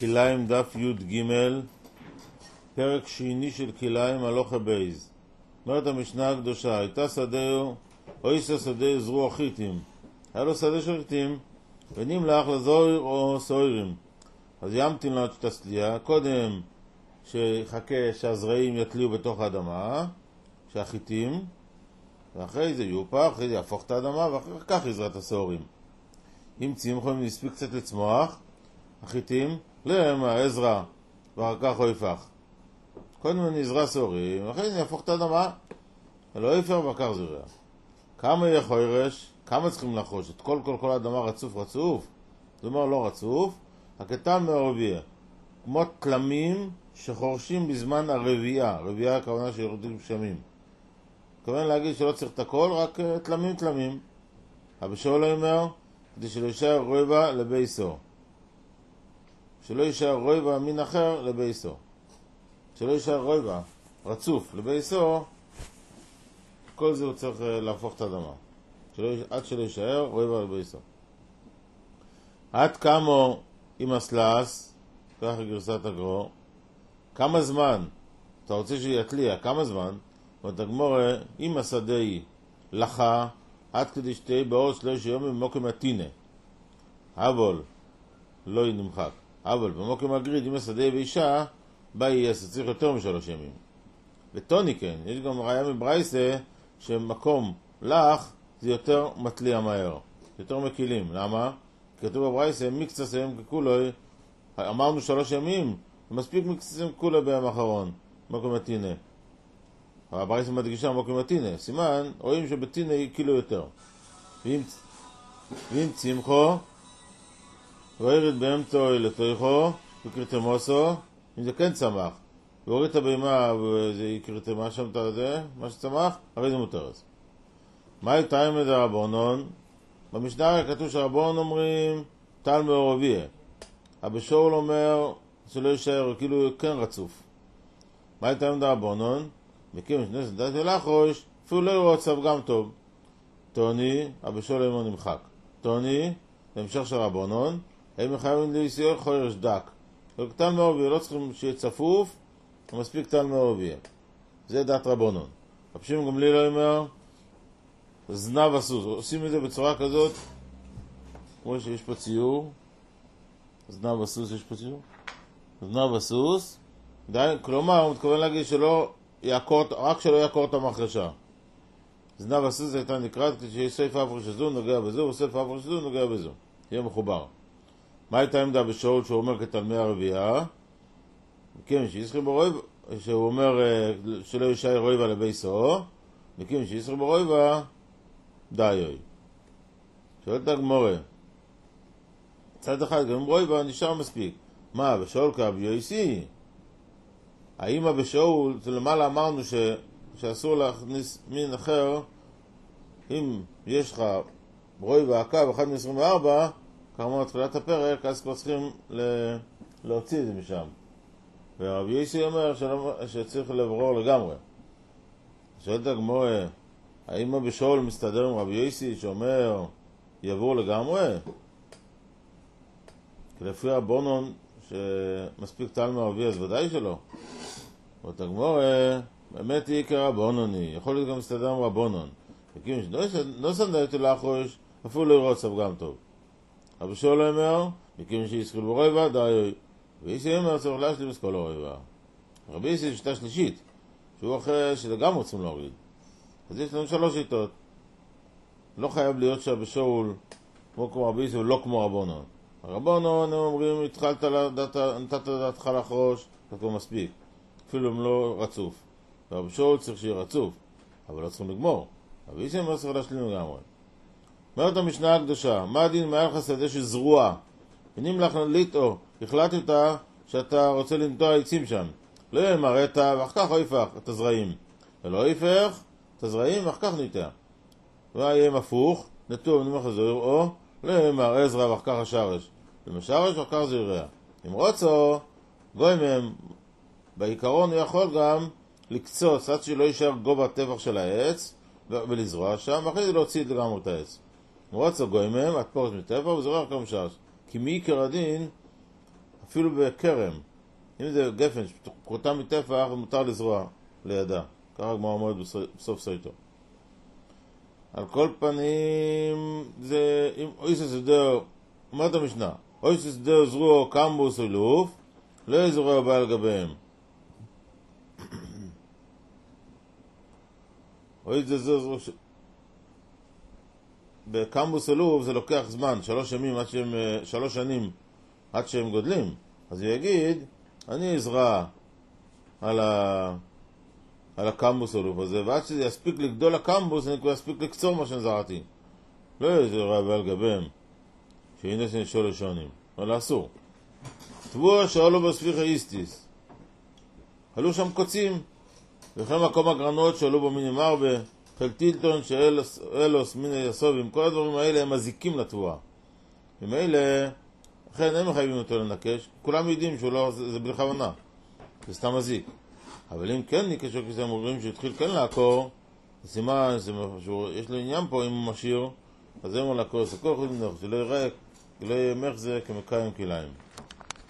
כליים דף י' ג' פרק שני של כליים הלוך הבייז. אומרת המשנה הקדושה, הייתה שדהו, אויסה שדהו זרוע חיטים. היה לו שדה של חיטים, ונמלח לזויר או סוירים. אז ימתין לו שתסליה, קודם שיחכה שהזרעים יתליו בתוך האדמה, שהחיטים, ואחרי זה יופח, אחרי זה יהפוך את האדמה, ואחר כך יזרע את הסורים. אם צמחו נספיק קצת לצמוח, החיטים, למה עזרא, ואחר כך הוא יפח. קודם נזרע סורים, ואחרי זה יהפוך את האדמה, ולא יפח ואחר כך זרע. כמה יהיה חורש? כמה צריכים לחוש? את כל האדמה רצוף? זאת אומרת לא רצוף, הקטן מהרביעה. כמו תלמים שחורשים בזמן הרביעה. רביעה הכוונה שיורדים גשמים. כמובן להגיד שלא צריך את הכל, רק תלמים. אבל שאול אומר, כדי שלא יישאר רויבה לבייסו. שלא יישאר רויבה מין אחר לבייסו. שלא יישאר רויבה רצוף לבייסו, כל זה הוא צריך להפוך את האדמה. עד שלא יישאר רויבה לבייסו. עד כמה עם הסלאס, ככה גרסת הגרו, כמה זמן אתה רוצה שיתליע, כמה זמן? ותגמורה, אם השדה היא לחה, עד כדי שתהיה בעוד 3 יום במוקם התינה. אבל, לא נמחק. אבל במוקם הגריד, אם השדה ואישה, בה יהיה, צריך יותר מ3 ימים. וטוני כן, יש גם ראיה מברייסה, שמקום לח, זה יותר מתליע מהר. יותר מקילים. למה? כתוב בברייסה, מקצה סיים ככולוי, אמרנו 3 ימים, מספיק מקצה סיים ככולוי ביום האחרון, במוקם התינה. הברייסה מדגישה במוקם התינה. סימן, רואים שבתינה היא קילו יותר. ואם צמחו, ואירד באמצעו לתויכו, וקרתמוסו, אם זה כן צמח, והוריד את הבימה וזה יקרתמה שם את זה, מה שצמח, הרי זה מותרס. מה הייתה עם זה רבונון? במשנה כתוב שהרבונון אומרים, טל מעורביה. הבשאול אומר, שלא יישאר, כאילו כן רצוף. מה הייתה עם זה רבונון? מקים שנס דעת ולחוש, אפילו לא יראו צו גם טוב. טוני, הבשאול אמר נמחק. טוני, להמשך של רבונון, הם חייבים להיסיור חורש דק. קטן מעורביה, לא צריכים שיהיה צפוף, מספיק קטן מעורביה. זה דעת רבונון. הפשים גמליאל לא אומר, זנב הסוס. עושים את זה בצורה כזאת, כמו שיש פה ציור. זנב הסוס, יש פה ציור. זנב הסוס. כלומר, הוא מתכוון להגיד שלא יעקור, רק שלא יעקור את המחרשה. זנב הסוס הייתה נקראת, כשיש סייף אפרש הזו נוגע בזו, וסייף אפרש הזו נוגע בזו. יהיה מחובר. מה הייתה עמדה בשאול שהוא אומר כתלמי הרביעה? מקים שישחי ברויבה, שהוא אומר שלא יישאר רויבה לבייסו, מקים שישחי ברויבה, דיוי. שואלת הגמורה, צד אחד גם רויבה נשאר מספיק. מה, בשאול כאביוסי? האמא בשאול, למעלה אמרנו שאסור להכניס מין אחר, אם יש לך רויבה עקב 1 מ-24, כאמור תחילת הפרק, אז כבר צריכים להוציא את זה משם. ורבי יוסי אומר שצריך לברור לגמרי. שואלת הגמורה, האם בשאול מסתדר עם רבי יוסי שאומר יעבור לגמרי? כי לפי רבונון שמספיק טל מערבי אז ודאי שלא. ואת הגמורה, באמת היא כרבונוני, יכול להיות גם מסתדר עם רבונון. לא סנדלתי לאחרוש, אפילו לא יראות סב גם טוב. אבל שאול אומר, מכיוון שישחיל ברויבה, די. וישי אומר, צריך להשלים את כל הרויבה. רבי ישי זה שיטה שלישית, שהוא אחרי שזה גם רוצים להוריד. אז יש לנו 3 שיטות. לא חייב להיות שהבשאול, כמו רבי ישי, ולא כמו רבונון. הרבונון, הם אומרים, נתת דעתך לחרוש, זה כבר מספיק. אפילו אם לא רצוף. והבשאול צריך שיהיה רצוף, אבל לא צריכים לגמור. רבי ישי אומר, צריך להשלים לגמרי. אומרת המשנה הקדושה, מה הדין מעל לך שדה שזרוע? ונים לך ליטו, החלטת שאתה רוצה לנטוע עצים שם. לא יהיה מראת, ואחר כך לא יפח את הזרעים. ולא יפח את הזרעים, ואחר כך ניטע. ויהיה מפוך, נטוע ונמח לזויר, או לא יהיה מרעזרע, ואחר כך השרש. ומשרש, ואחר כך זה יראה. אם רוצו, גוי מהם, בעיקרון הוא יכול גם לקצוץ, עד שלא יישאר גובה הטפח של העץ, ולזרוע שם, ואחרי זה להוציא לגמרי את העץ. אם רוצו גוי מהם, את פורש מטפח, וזרוע אחר משרש. כי מעיקר הדין, אפילו בכרם, אם זה גפן שפרוטה מטפח, מותר לזרוע לידה. ככה הגמרא אומרת בסוף סייטו. על כל פנים, זה, אם אויסס סדר, אומרת המשנה, אויסס סדר זרוע קמבוס או לוף, לא יזרוע בא על גביהם. אויסס סדר זרוע... בקמבוס או לוף זה לוקח זמן, 3 שנים עד שהם גודלים. אז הוא יגיד, אני אזרע על הקמבוס או לוף הזה, ועד שזה יספיק לגדול הקמבוס, אני כבר יספיק לקצור מה שנזרעתי. לא יזרע בא על גביהם. שהנה שנשאול לשונים, אבל אסור. תבוע שעלו בספיחה איסטיס. עלו שם קוצים, וכן מקום הגרנות שעלו בו מיני מרבה, חלטילטון שאלוס מיני יסובים, כל הדברים האלה הם מזיקים לתבוע. עם אלה, לכן הם מחייבים אותו לנקש, כולם יודעים זה בלי כוונה, זה סתם מזיק. אבל אם כן נקשו כסם אומרים שהתחיל כן לעקור, זה סימן, יש לו עניין פה אם הוא משאיר, אז הם הוא לעקור, זה כל חוץ מנוח, שלא יראה, לא יהיה מחזה כמקיים כליים.